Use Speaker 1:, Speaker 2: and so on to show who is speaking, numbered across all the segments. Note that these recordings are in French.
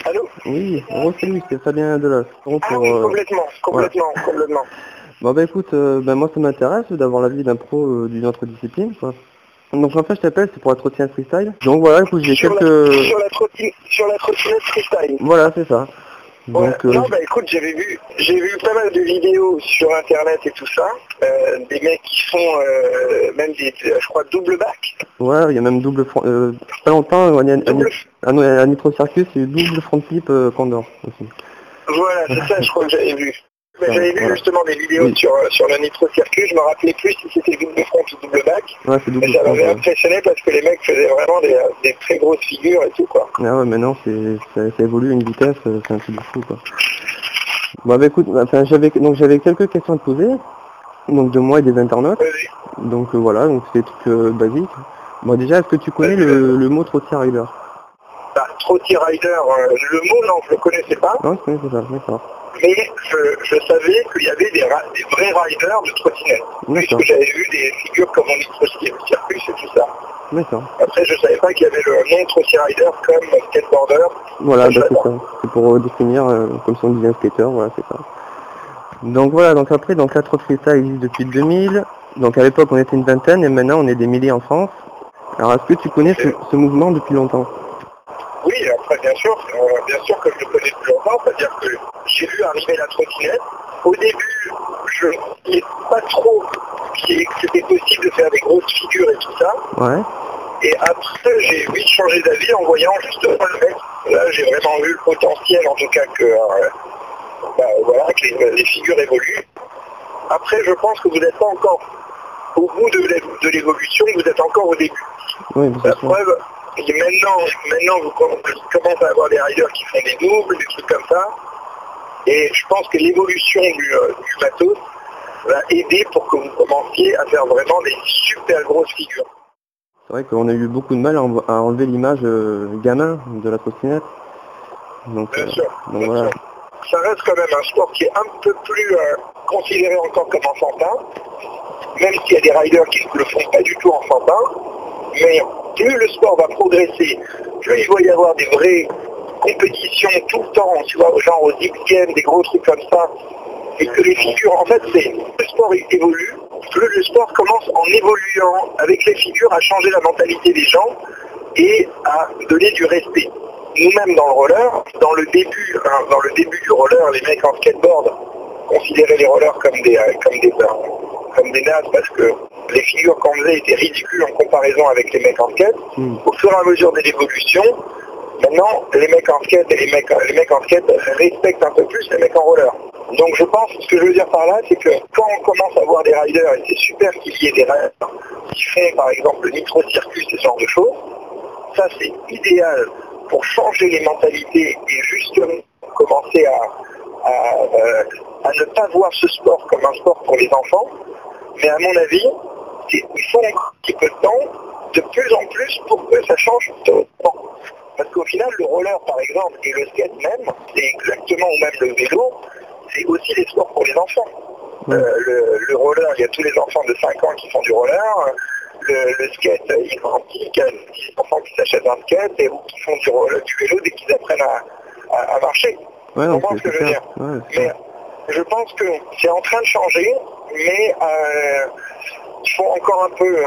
Speaker 1: Allô?
Speaker 2: Oui, salut, c'est Fabien Delos. Bon,
Speaker 1: Ah oui, complètement,
Speaker 2: voilà.
Speaker 1: complètement.
Speaker 2: Bon bah écoute, moi ça m'intéresse d'avoir l'avis d'un pro d'une autre discipline, quoi. Donc en fait je t'appelle, c'est pour la trottinette freestyle. Donc voilà, écoute, j'ai
Speaker 1: Sur
Speaker 2: quelques...
Speaker 1: sur la trottinette freestyle.
Speaker 2: Voilà, c'est ça.
Speaker 1: Ouais.
Speaker 2: Donc
Speaker 1: Non, bah écoute, j'ai vu pas mal de vidéos sur internet et tout ça, des mecs qui font même je crois, double back.
Speaker 2: ouais, il y a même double front... pas longtemps,
Speaker 1: Double.
Speaker 2: à Nitro Circus, il y a eu double front flip Condor aussi.
Speaker 1: Voilà, c'est ça, je crois que j'avais vu. Bah,
Speaker 2: Ça,
Speaker 1: j'avais vu
Speaker 2: voilà.
Speaker 1: justement des vidéos
Speaker 2: Oui.
Speaker 1: sur le Nitro Circuit, je me rappelais plus si c'était double front ou double back.
Speaker 2: Ouais, c'est
Speaker 1: Mais
Speaker 2: double
Speaker 1: ça
Speaker 2: front,
Speaker 1: m'avait
Speaker 2: ouais.
Speaker 1: impressionné parce que les mecs faisaient vraiment des très grosses figures et tout, quoi.
Speaker 2: Ah ouais, maintenant ça évolue à une vitesse, c'est un truc de fou, quoi. Bon bah écoute, enfin j'avais quelques questions à te poser, donc de moi et des internautes.
Speaker 1: Vas-y,
Speaker 2: Donc voilà, donc c'est des trucs basiques. Bon déjà, est-ce que tu connais
Speaker 1: vas-y.
Speaker 2: le mot trottier rider?
Speaker 1: Bah, Trotty Rider, le mot, non, je le connaissais pas.
Speaker 2: Non, tu connais ça, d'accord.
Speaker 1: Mais je savais qu'il y avait des vrais riders de trottinette.
Speaker 2: D'accord,
Speaker 1: Puisque j'avais vu des figures comme on dit Trotty Circus et tout ça.
Speaker 2: d'accord.
Speaker 1: Après, je savais pas qu'il y avait le nom Trotty Rider comme skateboarder.
Speaker 2: Voilà,
Speaker 1: Ça, je
Speaker 2: bah
Speaker 1: savais
Speaker 2: c'est
Speaker 1: pas.
Speaker 2: ça. C'est pour définir, comme si on disait un skater, voilà, c'est ça. Donc voilà, donc après, donc la trot freestyle existe depuis 2000. Donc à l'époque, on était une vingtaine et maintenant, on est des milliers en France. Alors est-ce que tu connais
Speaker 1: Ok.
Speaker 2: ce mouvement depuis longtemps?
Speaker 1: Oui, après, bien sûr que je le connais depuis longtemps, c'est-à-dire que j'ai vu arriver la trottinette. Au début, je ne voyais pas trop que c'était possible de faire des grosses figures et tout ça.
Speaker 2: Ouais,
Speaker 1: Et après, j'ai vite changé d'avis en voyant justement le mec. Là, j'ai vraiment vu le potentiel, en tout cas, voilà, que les figures évoluent. Après, je pense que vous n'êtes pas encore au bout de l'évolution, vous êtes encore au début.
Speaker 2: oui,
Speaker 1: La
Speaker 2: c'est sûr.
Speaker 1: preuve, et maintenant, vous commencez à avoir des riders qui font des doubles, des trucs comme ça. Et je pense que l'évolution du matos va aider pour que vous commenciez à faire vraiment des super grosses figures.
Speaker 2: C'est vrai qu'on a eu beaucoup de mal à enlever l'image gamin de la trottinette. Donc,
Speaker 1: Bien sûr,
Speaker 2: donc
Speaker 1: bien
Speaker 2: voilà.
Speaker 1: sûr. Ça reste quand même un sport qui est un peu plus considéré encore comme enfantin, même s'il y a des riders qui ne le font pas du tout enfantin. Mais plus le sport va progresser, plus il va y avoir des vraies compétitions tout le temps, tu vois, genre aux X Games, des gros trucs comme ça, et que les figures, en fait, c'est plus le sport évolue, plus le sport commence en évoluant avec les figures à changer la mentalité des gens et à donner du respect. Nous-mêmes dans le roller, dans le début du roller, les mecs en skateboard considéraient les rollers comme des nazes parce que les figures qu'on faisait étaient ridicules en comparaison avec les mecs en skate. Au fur et à mesure de l'évolution, maintenant les mecs en skate et les mecs en skate respectent un peu plus les mecs en roller. Donc je pense, ce que je veux dire par là, c'est que quand on commence à voir des riders, et c'est super qu'il y ait des riders qui font par exemple le Nitro Circus et ce genre de choses, ça c'est idéal pour changer les mentalités et justement commencer à ne pas voir ce sport comme un sport pour les enfants. Mais à mon avis, il faut un petit peu de temps, de plus en plus, pour que ça change de temps. Parce qu'au final, le roller, par exemple, et le skate même, c'est exactement, ou même le vélo, c'est aussi des sports pour les enfants. Le roller, il y a tous les enfants de 5 ans qui font du roller. Le skate, il grandit, il y a des enfants qui s'achètent un skate ou qui font du vélo dès qu'ils apprennent à marcher.
Speaker 2: Ouais,
Speaker 1: Tu
Speaker 2: non,
Speaker 1: comprends ce que je veux dire?
Speaker 2: Ouais,
Speaker 1: Mais je pense que c'est en train de changer, mais il faut encore un peu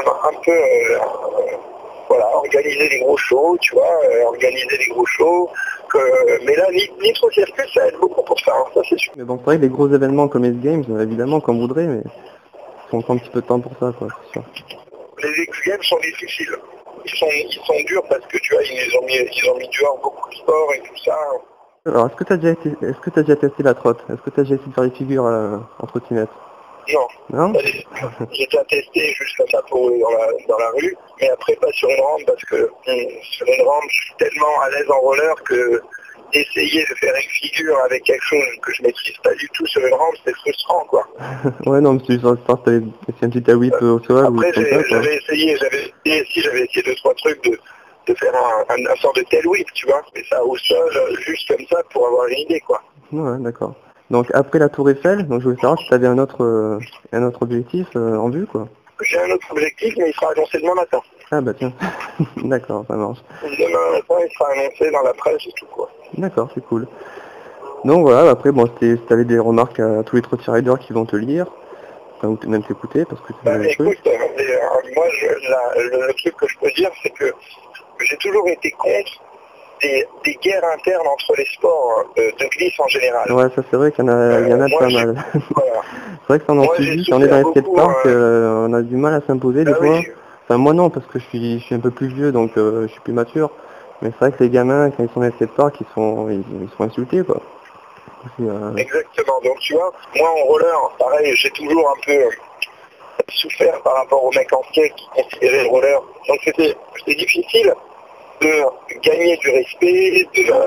Speaker 1: voilà, organiser des gros shows, tu vois, organiser des gros shows. Mais là, Nitro Circus, ça aide beaucoup pour ça, hein, ça c'est sûr.
Speaker 2: mais bon, c'est vrai que les gros événements comme les Games, évidemment, comme on voudrait, mais il faut un petit peu de temps pour ça, quoi, c'est sûr.
Speaker 1: Les X-Games sont difficiles. Ils sont durs parce que tu vois, ils ont mis dehors beaucoup de sport et tout ça.
Speaker 2: Alors, est-ce que tu as déjà testé la trotte? Est-ce que tu as déjà essayé de faire des figures en trottinette?
Speaker 1: Non.
Speaker 2: Non?
Speaker 1: J'ai déjà testé juste comme ça pour rouler dans la rue, mais après pas sur une rampe parce que sur une rampe, je suis tellement à l'aise en roller que essayer de faire une figure avec quelque chose que je maîtrise pas du tout sur une rampe, c'est frustrant, quoi.
Speaker 2: Ouais, non, mais c'est juste que tu avais essayé un petit whip au sol ou
Speaker 1: Après,
Speaker 2: comme ça, quoi.
Speaker 1: j'avais essayé 2-3 trucs de faire un sort de tail whip, tu vois, mais ça au sol, juste comme ça pour avoir une idée, quoi.
Speaker 2: Ouais, d'accord. Donc après la Tour Eiffel, donc je voulais savoir si tu avais un autre objectif en vue, quoi.
Speaker 1: J'ai un autre objectif, mais il sera annoncé demain matin.
Speaker 2: Ah bah tiens, d'accord, ça marche.
Speaker 1: Demain matin, il sera annoncé dans la presse et tout, quoi.
Speaker 2: D'accord, c'est cool. Donc voilà, après, bon, si t'avais des remarques à tous les trotty riders qui vont te lire, enfin, ou même t'écouter, parce que c'est
Speaker 1: Bah,
Speaker 2: le truc.
Speaker 1: écoute, moi, le truc que je peux dire, c'est que j'ai toujours été contre des guerres internes entre les sports de glisse en général.
Speaker 2: Ouais, ça c'est vrai qu'il y en a
Speaker 1: Moi,
Speaker 2: pas mal.
Speaker 1: voilà.
Speaker 2: C'est vrai que ça en
Speaker 1: Moi, j'ai
Speaker 2: subit, quand on est dans
Speaker 1: souffert
Speaker 2: les
Speaker 1: beaucoup.
Speaker 2: skateparks, on a du mal à s'imposer des
Speaker 1: Bah
Speaker 2: fois.
Speaker 1: oui,
Speaker 2: Enfin, moi non, parce que je suis un peu plus vieux, donc je suis plus mature. Mais c'est vrai que les gamins, quand ils sont dans les skateparks, ils sont insultés, quoi. C'est,
Speaker 1: exactement. Donc, tu vois, moi, en roller, pareil, j'ai toujours un peu souffert par rapport aux mecs en skate qui considéraient le roller. Donc, c'était difficile de gagner du respect,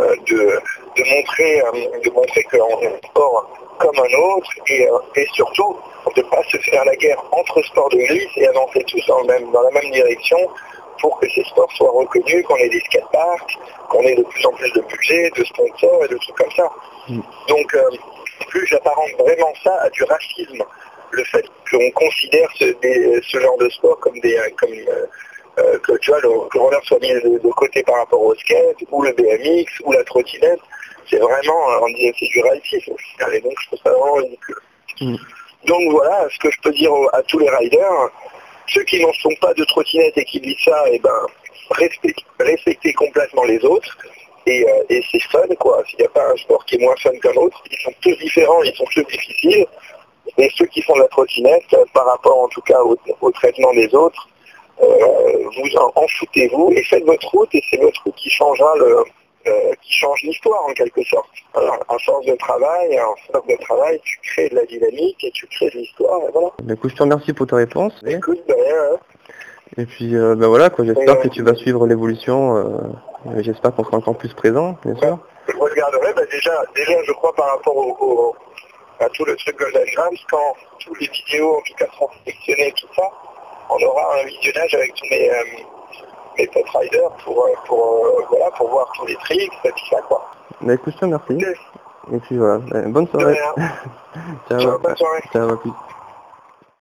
Speaker 1: de montrer qu'on est un sport comme un autre et surtout de ne pas se faire la guerre entre sports de glisse et avancer tous dans la même direction pour que ces sports soient reconnus, qu'on ait des skateparks, qu'on ait de plus en plus de budget, de sponsors et de trucs comme ça. Donc, plus j'apparente vraiment ça à du racisme, le fait qu'on considère ce genre de sport comme que tu vois, le roller soit mis de côté par rapport au skate, ou le BMX, ou la trottinette, c'est vraiment, on dit c'est du racisme. Et donc je trouve ça vraiment ridicule. Donc voilà, ce que je peux dire à tous les riders, ceux qui n'en sont pas de trottinette et qui disent ça, eh ben, respectez complètement les autres. Et c'est fun, quoi. S'il n'y a pas un sport qui est moins fun qu'un autre, ils sont tous différents, ils sont tous difficiles. Et ceux qui font de la trottinette, par rapport en tout cas au traitement des autres, vous en foutez-vous et faites votre route et c'est votre route qui changera qui change l'histoire en quelque sorte. Alors, à force de travail, tu crées de la dynamique et tu crées de l'histoire et voilà.
Speaker 2: Bah, écoute, je te remercie pour ta réponse.
Speaker 1: Écoute, de rien, hein.
Speaker 2: Et puis bah voilà, quoi, j'espère que tu vas suivre l'évolution. J'espère qu'on sera encore plus présent, bien sûr.
Speaker 1: Je regarderai, déjà je crois par rapport à tout le truc Golden Grams, quand toutes les vidéos en tout cas seront sélectionnées, tout ça, on aura un visionnage avec tous mes potes riders pour voir tous les tricks et tout ça, quoi.
Speaker 2: Bah écoute, je te remercie.
Speaker 1: Okay.
Speaker 2: Et puis voilà, bonne soirée.
Speaker 1: Ciao, bonne soirée.
Speaker 2: Ciao, à plus.